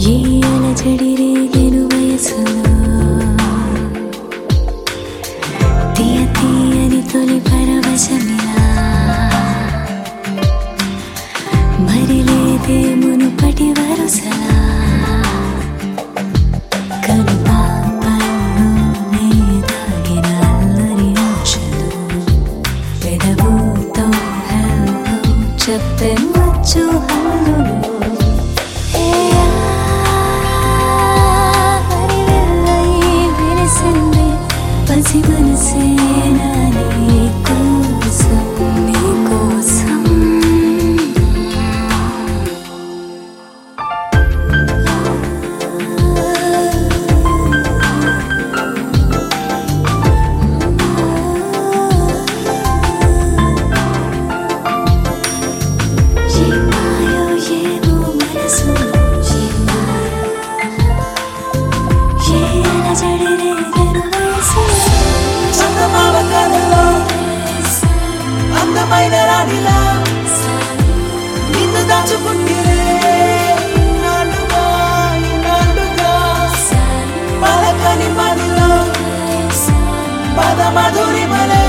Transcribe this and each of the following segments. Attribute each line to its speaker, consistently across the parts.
Speaker 1: ఏ అలజడి రేగెను వయసులో తీయ తీయని తొలి పరవశమిలా మరి లేదే మునుపటి వరుసలా కను పాపల్లోనే దాగిన అల్లరి ఆశలు పెదవుతో హెల్లో చెప్పవచ్చు హల్లులు పసి మనసే నీ కోసం నీ కోసం ఏమాయో ఏమో మనసులో ఏ అలజడి రేగెను
Speaker 2: అందమైన రాణిలా నిన్ను దాచుకుంటే నాలుగా పలకని మదిలో పద మధురి మలే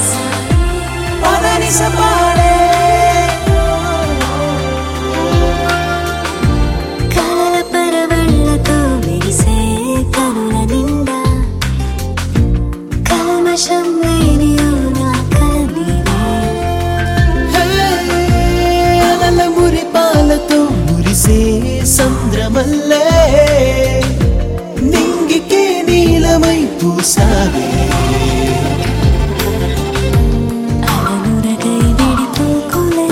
Speaker 2: పదని సపాడే
Speaker 1: కలల పరవళ్ళతో మెరిసే కనుల నిండా కల్మషం లేని నా కలనివే
Speaker 2: అలల మురిపాలతో మురిసే సంద్రమల్లే నింగికే నీలమై పూసావే
Speaker 1: అలనురగై విడిపోకులే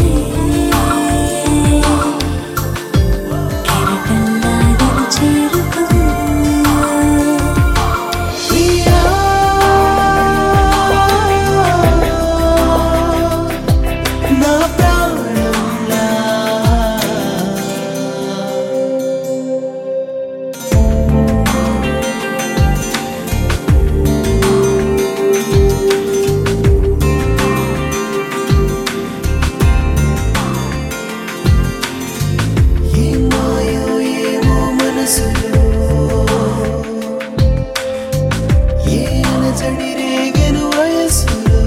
Speaker 1: కెరటల్లాగను చేరుకో
Speaker 2: ప్రియా నా ప్రాణంలా ఏమాయో ఏమో మనసులో ఏ అలజడి రేగెను వయసులో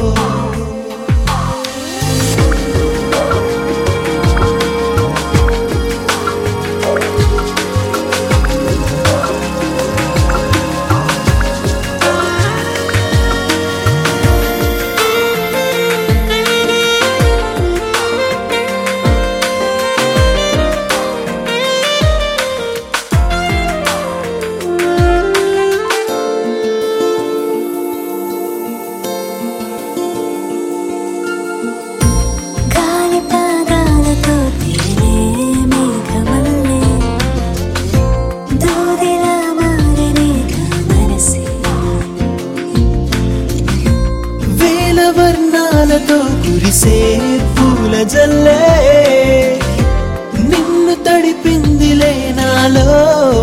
Speaker 1: గాలి పాదాలతో తేలే మేఘమల్లే దూదిలా మారనే మనసే
Speaker 2: వేల వర్ణాలతో కురిసే పూల జల్లే నిన్ను తడిపిందిలే నాలో